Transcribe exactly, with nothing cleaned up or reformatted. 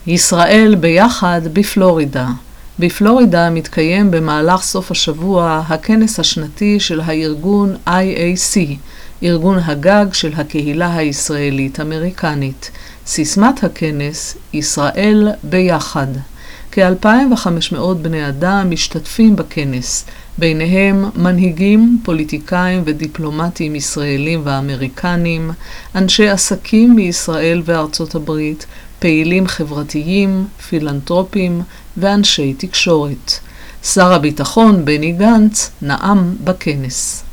ישראל ביחד בפלורידה. בפלורידה מתקיים במהלך סוף השבוע הכנס השנתי של הארגון איי איי סי, ארגון הגג של הקהילה הישראלית-אמריקנית. סיסמת הכנס, ישראל ביחד. כ-אלפיים וחמש מאות בני אדם משתתפים בכנס, ביניהם מנהיגים, פוליטיקאים ודיפלומטים ישראלים ואמריקנים, אנשי עסקים מישראל וארצות הברית, פעילים חברתיים, פילנטרופים ואנשי תקשורת. שר הביטחון בני גנץ נאם בכנס.